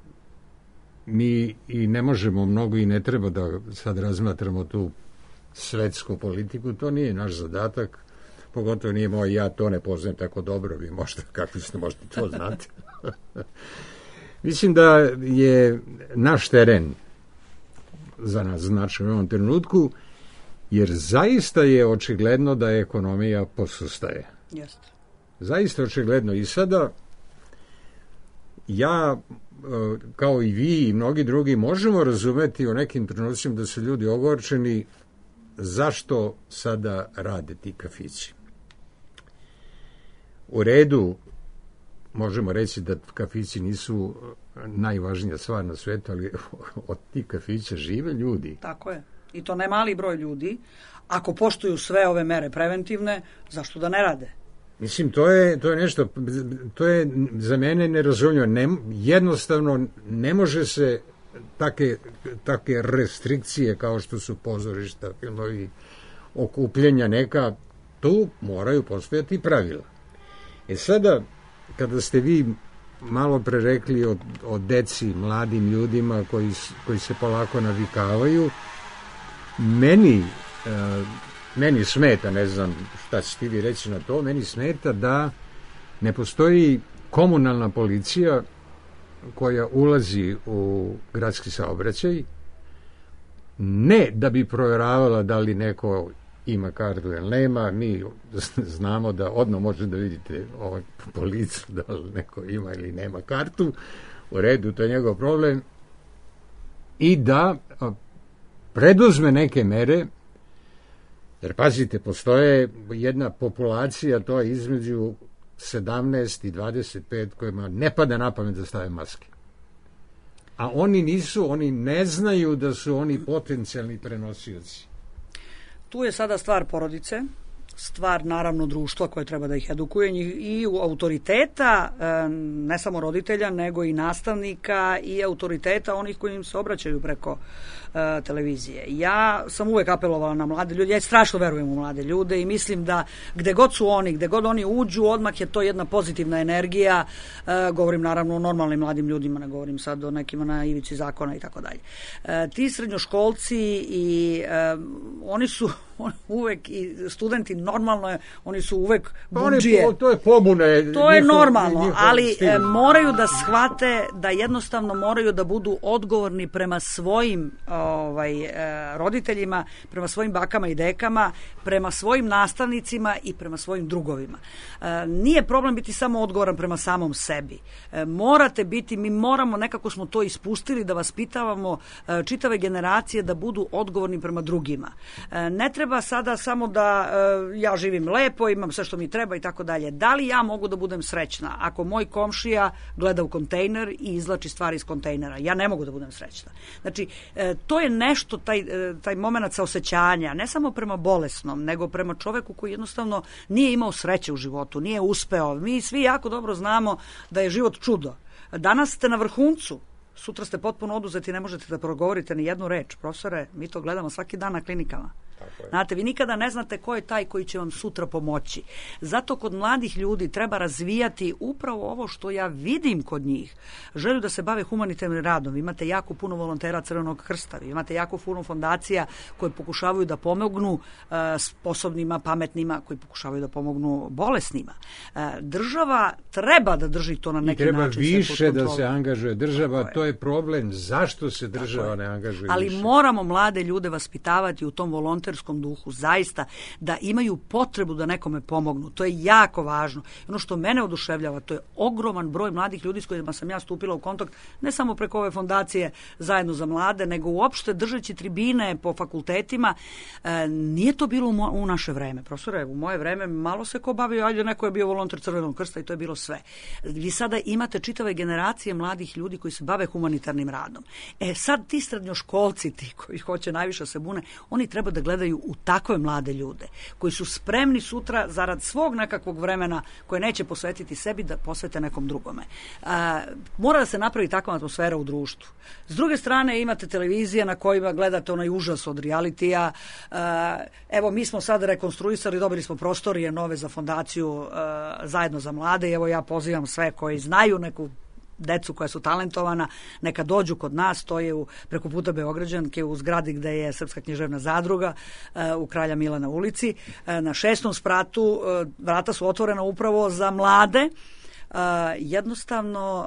mi i ne možemo mnogo i ne treba da sad razmatramo tu svetsku politiku, to nije naš zadatak, pogotovo nije moj, ja to ne poznajem tako dobro, vi možda, kakvi ste, možda to znate. Mislim da je naš teren za nas značajan u ovom trenutku, jer zaista je očigledno da ekonomija posustaje. Jeste. Zaista očigledno. I sada ja, kao i vi i mnogi drugi, možemo razumeti u nekim trenucima da su ljudi ogorčeni zašto sada rade ti kafići. U redu, možemo reći da kafići nisu najvažnija stvar na svetu, ali od tih kafića žive ljudi. Tako je. I to ne mali broj ljudi. Ako poštuju sve ove mere preventivne, zašto da ne rade? Mislim, to je nešto, to je za mene nerazumljivo. Jednostavno, ne može se take restrikcije kao što su pozorišta, filmovi, okupljenja neka, tu moraju postojati pravila. Sada, kada ste vi malo pre rekli o deci, mladim ljudima koji se polako navikavaju, meni smeta, ne znam šta ćete vi reći na to, meni smeta da ne postoji komunalna policija koja ulazi u gradski saobraćaj, ne da bi provjeravala da li neko ima kartu ili nema. Mi znamo da odmah možete da vidite po licu da li neko ima ili nema kartu, u redu, to je njegov problem, i da preduzme neke mere, jer pazite, postoje jedna populacija, to je između 17 i 25, kojima ne pada na pamet da stave maske. A oni ne znaju da su oni potencijalni prenosioci. Tu je sada stvar porodice stvar naravno društva koje treba da ih edukuje i autoriteta, ne samo roditelja, nego i nastavnika i autoriteta onih koji im se obraćaju preko televizije. Ja sam uvek apelovala na mlade ljude, ja strašno verujem u mlade ljude i mislim da gde god su oni, gde god oni uđu, odmah je to jedna pozitivna energija. Govorim naravno o normalnim mladim ljudima, ne govorim sad o nekima na ivici zakona i tako dalje. Ti srednjoškolci i oni su uvek, i studenti, normalno je, oni su uvek budžije. To je pobune. To je normalno, ali moraju da shvate da jednostavno moraju da budu odgovorni prema svojim roditeljima, prema svojim bakama i dekama, prema svojim nastavnicima i prema svojim drugovima. Nije problem biti samo odgovoran prema samom sebi. Morate biti, mi moramo, nekako smo to ispustili, da vaspitavamo čitave generacije da budu odgovorni prema drugima. Ne treba sada samo da ja živim lepo, imam sve što mi treba i tako dalje. Da li ja mogu da budem srećna ako moj komšija gleda u kontejner i izvlači stvari iz kontejnera? Ja ne mogu da budem srećna. Znači, to je nešto, taj moment saosećanja, ne samo prema bolesnom, nego prema čoveku koji jednostavno nije imao sreće u životu, nije uspeo. Mi svi jako dobro znamo da je život čudo. Danas ste na vrhuncu, sutra ste potpuno oduzeti, ne možete da progovorite ni jednu reč. Profesore, mi to gledamo svaki dan na klinikama. Znate, vi nikada ne znate ko je taj koji će vam sutra pomoći. Zato kod mladih ljudi treba razvijati upravo ovo što ja vidim kod njih. Želju da se bave humanitarnim radom. Imate jako puno volontera Crvenog krsta, imate jako puno fondacija koje pokušavaju da pomognu sposobnima, pametnima, koji pokušavaju da pomognu bolesnima. Država treba da drži to na neki način. I treba više da se angažuje država, to je problem. Zašto se država ne angažuje ali više? Moramo mlade ljude vaspitavati u tom volonterskom duhu, zaista, da imaju potrebu da nekome pomognu. To je jako važno. Ono što mene oduševljava, to je ogroman broj mladih ljudi s kojima sam ja stupila u kontakt, ne samo preko ove fondacije Zajedno za mlade, nego uopšte držeći tribine po fakultetima. Nije to bilo u naše vreme. Profesore, u moje vreme malo se ko bavio, ajde, neko je bio volonter Crvenog krsta i to je bilo sve. Vi sada imate čitave generacije mladih ljudi koji se bave humanitarnim radom. Sad ti srednjoškolci, ti koji hoće najviše se bune, oni treba da gledaju u takve mlade ljude koji su spremni sutra zarad svog nekakvog vremena koje neće posvetiti sebi da posvete nekom drugome. Mora da se napravi takva atmosfera u društvu. S druge strane imate televizije na kojima gledate onaj užas od realitija. Evo, mi smo sad rekonstruisali, dobili smo prostorije nove za fondaciju Zajedno za mlade i evo ja pozivam sve koji znaju neku decu koja su talentovana, neka dođu kod nas, to je preko puta Beograđanke u zgradi gde je Srpska književna zadruga u Kralja Milana ulici. Na 6. spratu vrata su otvorena upravo za mlade. Jednostavno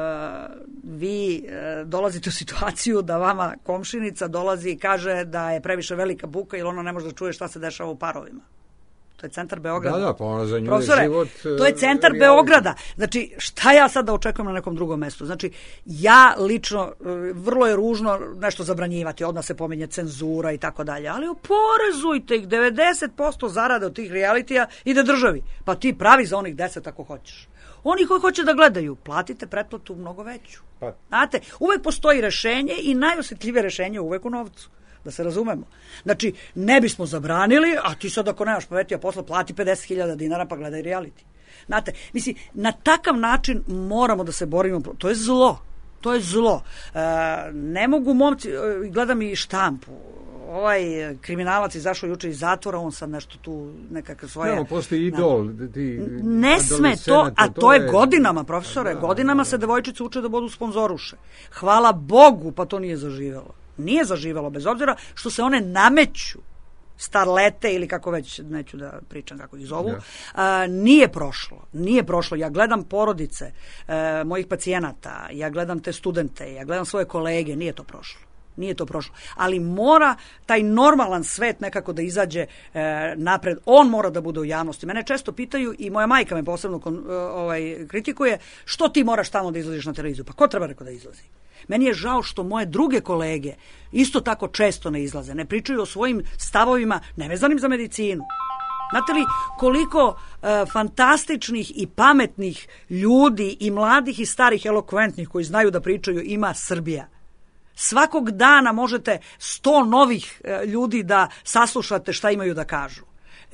vi dolazite u situaciju da vama komšinica dolazi i kaže da je previše velika buka ili ona ne može da čuje šta se dešava u parovima. To je centar Beograda. Da, pa ona za nju Profesore, je život. To je centar Beograda. Znači, šta ja sad da očekujem na nekom drugom mestu? Znači, ja lično, vrlo je ružno nešto zabranjivati, odmah se pominje cenzura i tako dalje, ali oporezujte ih, 90% zarade od tih realitija ide državi. Pa ti pravi za onih 10 ako hoćeš. Oni koji hoće da gledaju, platite pretplatu mnogo veću. Znate, uvek postoji rešenje i najosjetljivije rešenje uvek u novcu. Da se razumemo. Znači, ne bismo zabranili, a ti sad ako nemaš pametija posla, plati 50.000 dinara pa gledaj reality. Znate, mislim, na takav način moramo da se borimo. To je zlo. To je zlo. Ne mogu momci, gledam i štampu. Ovaj kriminalac izašao juče iz zatvora, on sad nešto tu nekakve svoje... No, postoji idol. Ne sme to, a to je godinama, profesore, godinama se devojčice uče da budu sponzoruše. Hvala Bogu, pa to nije zaživelo. Nije zaživelo, bez obzira što se one nameću, starlete ili kako već, neću da pričam kako ih zovu, nije prošlo. Ja gledam porodice mojih pacijenata, ja gledam te studente, ja gledam svoje kolege, nije to prošlo. Ali mora taj normalan svet nekako da izađe napred. On mora da bude u javnosti. Mene često pitaju i moja majka me posebno kritikuje, što ti moraš tamo da izlaziš na televiziju? Pa ko treba rekao da izlazi? Meni je žao što moje druge kolege isto tako često ne izlaze, ne pričaju o svojim stavovima nevezanim za medicinu. Znate li koliko fantastičnih i pametnih ljudi i mladih i starih elokventnih koji znaju da pričaju ima Srbija? Svakog dana možete 100 novih ljudi da saslušate šta imaju da kažu.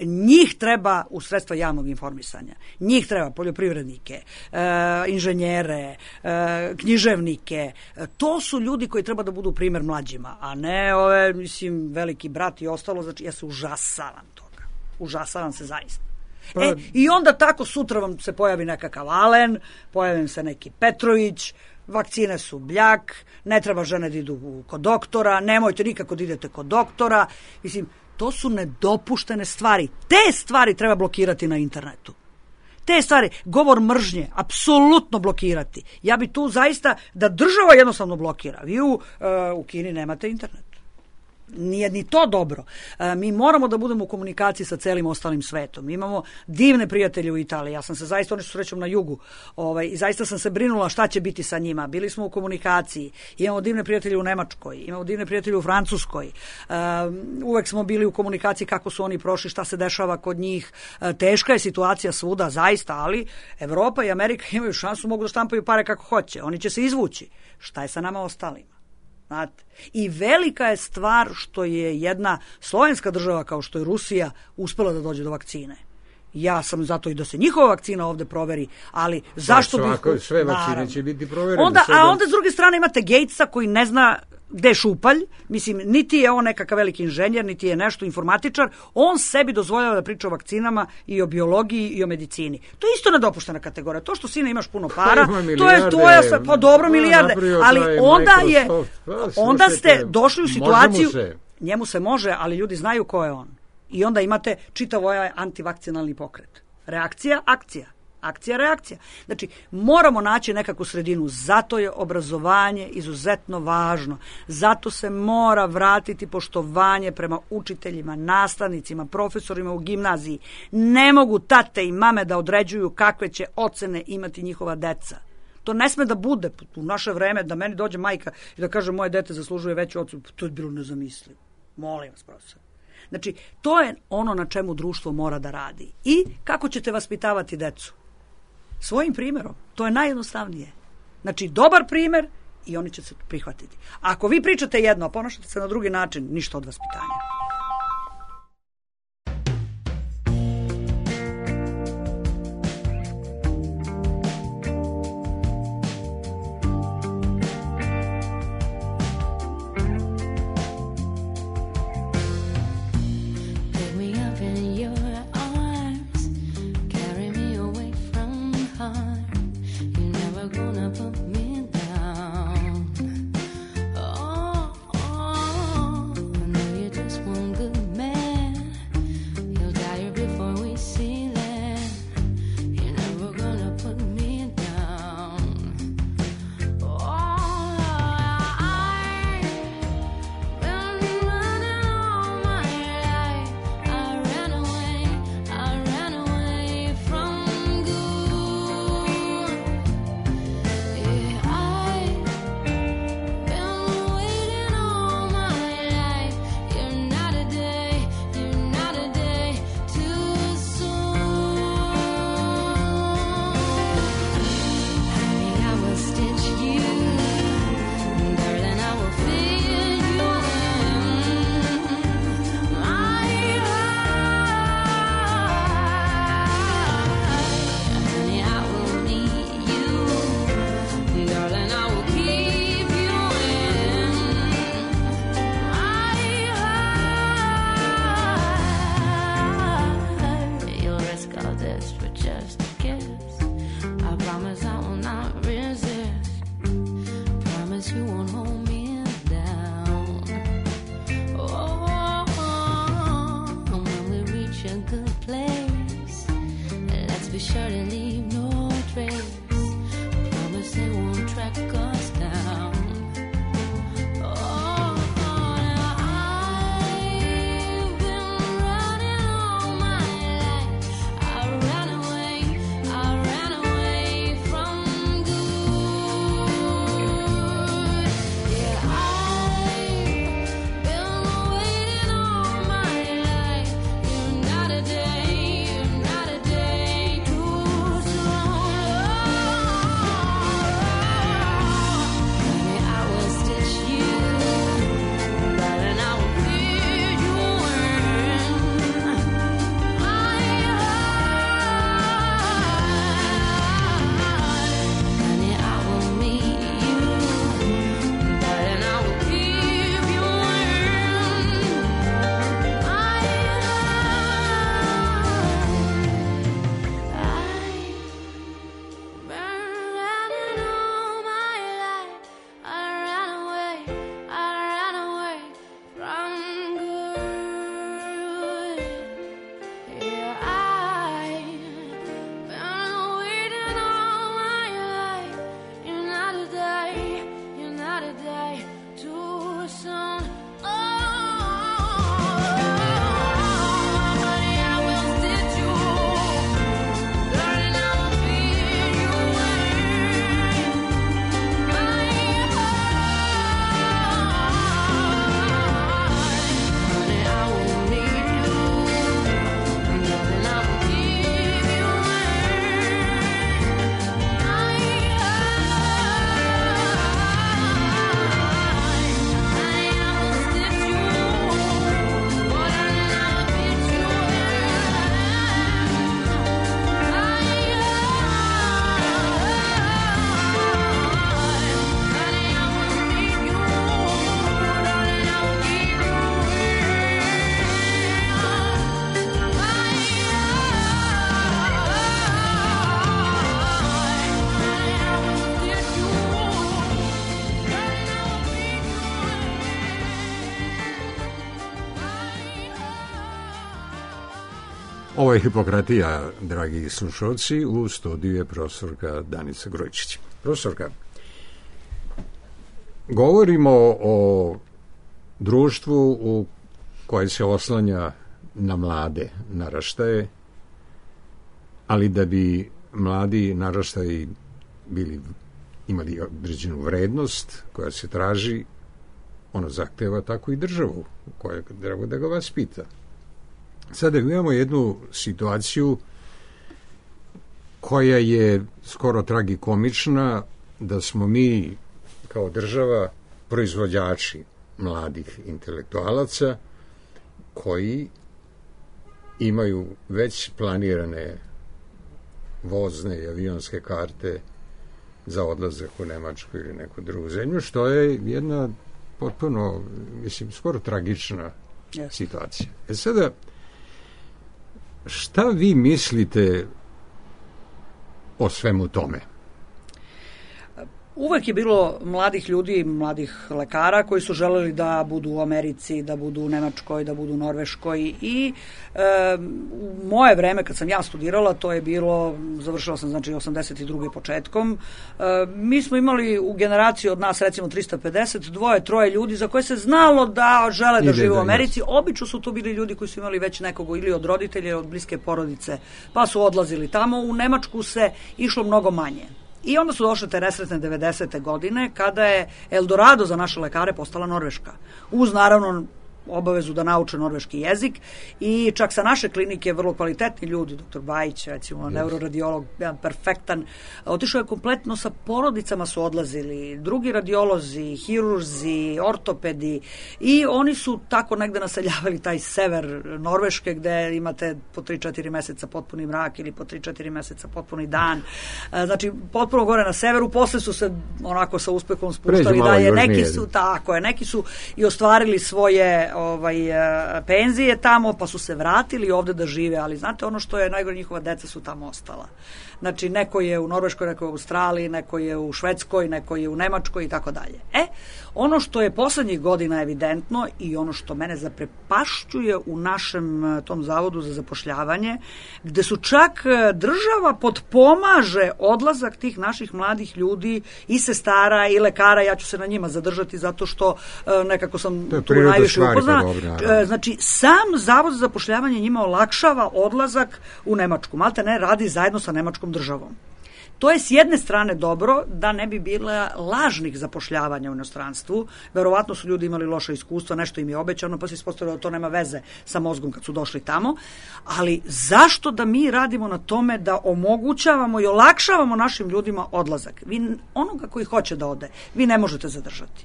njih treba u sredstva javnog informisanja, njih treba poljoprivrednike, inženjere, književnike, to su ljudi koji treba da budu primer mlađima, a ne ove, mislim, veliki brat i ostalo, znači ja se užasavam toga, užasavam se zaista. I onda tako sutra vam se pojavi nekakav Alen, pojavim se neki Petrović, vakcine su bljak, ne treba žene da idu kod doktora, nemojte nikako da idete kod doktora. Mislim, to su nedopuštene stvari. Te stvari treba blokirati na internetu. Te stvari, govor mržnje, apsolutno blokirati. Ja bi tu zaista da država jednostavno blokira. Vi u Kini nemate internet. Nije ni to dobro. Mi moramo da budemo u komunikaciji sa celim ostalim svetom. Mi imamo divne prijatelje u Italiji. Ja sam se zaista, oni su srećom na jugu, i zaista sam se brinula šta će biti sa njima. Bili smo u komunikaciji. Imamo divne prijatelje u Nemačkoj, imamo divne prijatelje u Francuskoj. Uvek smo bili u komunikaciji kako su oni prošli, šta se dešava kod njih. Teška je situacija svuda, zaista, ali Evropa i Amerika imaju šansu, mogu da štampaju pare kako hoće. Oni će se izvući. Šta je sa nama ostalima? Znate? I velika je stvar što je jedna slovenska država kao što je Rusija uspela da dođe do vakcine. Ja sam zato i da se njihova vakcina ovde proveri, ali zašto bi... Sve vakcine će biti proverene. A onda s druge strane imate Gatesa koji ne zna gde je šupalj, mislim, niti je on nekakav veliki inženjer, niti je nešto informatičar, on sebi dozvoljava da priča o vakcinama i o biologiji i o medicini. To je isto nedopuštena kategorija. To što sine imaš puno para, to je tvoja, pa dobro, milijarde, ali onda ste došli u situaciju, njemu se može, ali ljudi znaju ko je on. I onda imate čitav ovaj antivakcinalni pokret. Reakcija, akcija. Akcija, reakcija. Znači, moramo naći nekakvu sredinu. Zato je obrazovanje izuzetno važno. Zato se mora vratiti poštovanje prema učiteljima, nastavnicima, profesorima u gimnaziji. Ne mogu tate i mame da određuju kakve će ocene imati njihova deca. To ne sme da bude u naše vreme, da meni dođe majka i da kaže moje dete zaslužuje veću ocenu. To je bilo nezamislivo. Molim vas, profesor. Znači, to je ono na čemu društvo mora da radi. I kako ćete vaspitavati decu? Svojim primjerom. To je najjednostavnije. Znači, dobar primjer i oni će se prihvatiti. Ako vi pričate jedno, a ponašate se na drugi način, ništa od vaspitanja. Ovo je Hipokratija, dragi slušalci, u studiju je profesorka Danica Grojčić. Profesorka, govorimo o društvu u koje se oslanja na mlade naraštaje, ali da bi mladi naraštaji imali određenu vrednost koja se traži, ono zahteva tako i državu koja treba da ga vaspita. Sada imamo jednu situaciju koja je skoro tragikomična, da smo mi kao država proizvođači mladih intelektualaca koji imaju već planirane vozne i avionske karte za odlazak u Nemačku ili neku drugu zemlju, što je jedna potpuno, skoro tragična situacija. Sada, šta vi mislite o svemu tome? Uvek je bilo mladih ljudi, mladih lekara koji su želeli da budu u Americi, da budu u Nemačkoj, da budu u Norveškoj i u moje vreme kad sam ja studirala, to je bilo, završila sam znači 82. početkom, mi smo imali u generaciji od nas recimo 350, 2-3 ljudi za koje se znalo da žele da žive u Americi. Obično su to bili ljudi koji su imali već nekog ili od roditelja ili od bliske porodice, pa su odlazili tamo. U Nemačku se išlo mnogo manje. I onda su došle te nesretne 90. godine kada je Eldorado za naše lekare postala Norveška. Uz naravno obavezu da nauče norveški jezik i čak sa naše klinike vrlo kvalitetni ljudi, doktor Bajić, recimo neuroradiolog, jedan perfektan, otišao je kompletno sa porodicama su odlazili, drugi radiolozi, hirurzi, ortopedi i oni su tako negde naseljavali taj sever Norveške gde imate po 3-4 meseca potpuni mrak ili po 3-4 meseca potpuni dan. Znači, potpuno gore na severu, posle su se onako sa uspehom spuštali dalje. Neki su i ostvarili svoje penzije tamo, pa su se vratili ovde da žive, ali znate, ono što je najgore, njihova deca su tamo ostala. Znači, neko je u Norveškoj, neko je u Australiji, neko je u Švedskoj, neko je u Nemačkoj i tako dalje. Ono što je poslednjih godina evidentno i ono što mene zaprepašćuje u našem tom zavodu za zapošljavanje, gde su čak država potpomaže odlazak tih naših mladih ljudi i sestara i lekara, ja ću se na njima zadržati zato što nekako sam tu najviše upoznana. Znači, sam zavod za zapošljavanje njima olakšava odlazak u Nemačku. Malte ne radi zajedno sa nemačkom državom. To je s jedne strane dobro da ne bi bila lažnih zapošljavanja u inostranstvu. Verovatno su ljudi imali loše iskustva, nešto im je obećano, pa se ispostavilo da to nema veze sa mozgom kad su došli tamo. Ali zašto da mi radimo na tome da omogućavamo i olakšavamo našim ljudima odlazak? Vi onoga koji hoće da ode, vi ne možete zadržati.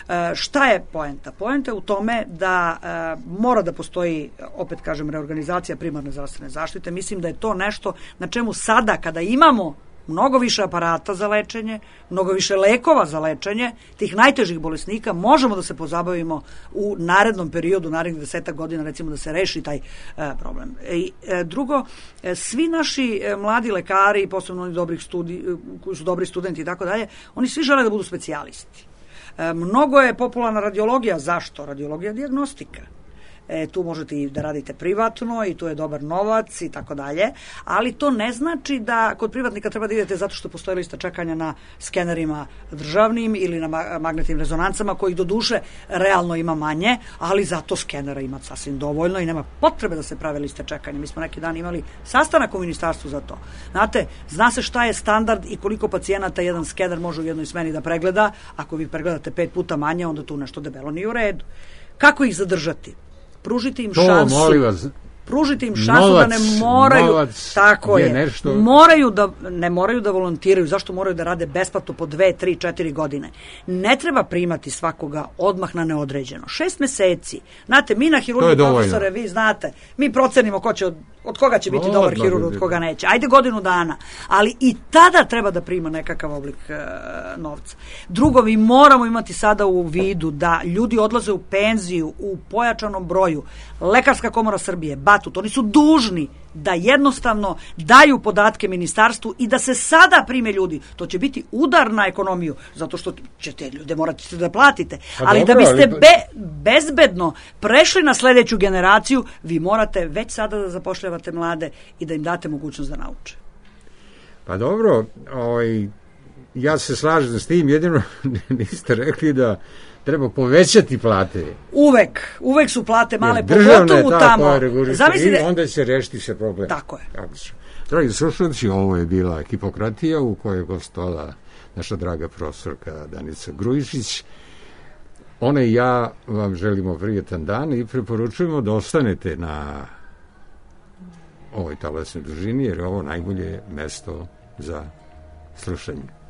Šta je poenta? Poenta je u tome da mora da postoji, opet kažem, reorganizacija primarne zdravstvene zaštite. Mislim da je to nešto na čemu sada, kada imamo mnogo više aparata za lečenje, mnogo više lekova za lečenje tih najtežih bolesnika, možemo da se pozabavimo u narednom periodu, narednih 10 godina, recimo da se reši taj problem. Drugo, svi naši mladi lekari, posebno oni koji su dobri studenti i tako dalje, oni svi žele da budu specijalisti. Mnogo je popularna radiologija. Zašto? Radiologija je dijagnostika. Tu možete i da radite privatno i tu je dobar novac i tako dalje, ali to ne znači da kod privatnika treba da idete zato što postoje lista čekanja na skenerima državnim ili na magnetnim rezonancama, kojih do duše realno ima manje, ali zato skenera ima sasvim dovoljno i nema potrebe da se prave liste čekanja. Mi smo neki dan imali sastanak u ministarstvu za to. Znate, zna se šta je standard i koliko pacijenata jedan skener može u jednoj smeni da pregleda. Ako vi pregledate 5 puta manje, onda tu nešto debelo nije u redu. Kako ih zadržati? Pružiti im šansu. Pružiti im šansu da ne moraju, tako je, nešto... ne moraju da volontiraju. Zašto moraju da rade besplatno po 2, 3, 4 godine? Ne treba primati svakoga odmah na neodređeno. 6 meseci. Znate, mi na hirurgiji, profesore, vi znate, mi procenimo od koga će biti dobar hirurg, od koga neće. Ajde godinu dana. Ali i tada treba da prima nekakav oblik novca. Drugo, mi moramo imati sada u vidu da ljudi odlaze u penziju u pojačanom broju. Lekarska komora Srbije, statut, oni su dužni da jednostavno daju podatke ministarstvu i da se sada prime ljudi. To će biti udar na ekonomiju, zato što ćete ljude morati da platite. Ali da biste bezbedno prešli na sledeću generaciju, vi morate već sada da zapošljavate mlade i da im date mogućnost da nauče. Pa dobro, ja se slažem s tim, jedino niste rekli da treba povećati plate. Uvek su plate male, pogotovo tamo. Zamislite, i onda će rešiti se problem. Tako je. Dragi slušalci, ovo je bila Hipokratija u kojoj je gostovala naša draga profesorka Danica Grujičić. Ona i ja vam želimo prijetan dan i preporučujemo da ostanete na ovoj talasnoj dužini, jer je ovo najbolje mesto za slušanje.